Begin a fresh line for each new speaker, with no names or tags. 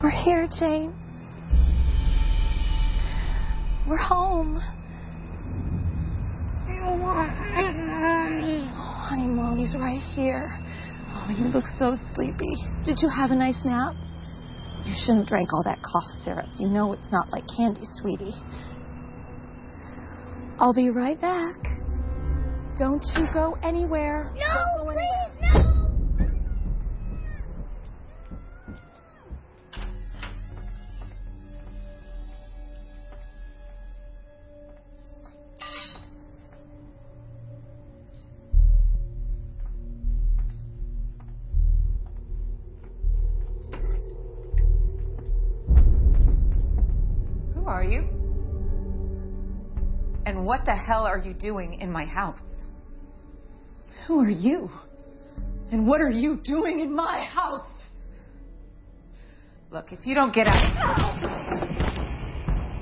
We're here, James. We're home.
I want Mommy.
Oh, honey, Mommy's right here. Oh, you look so sleepy. Did you have a nice nap? You shouldn't drink all that cough syrup. You know it's not like candy, sweetie. I'll be right back. Don't you go anywhere.
No,
Don't go
please,
anywhere.
no.
Who are you? And what the hell are you doing in my house?
Who are you? And what are you doing in my house?
Look, if you don't get out...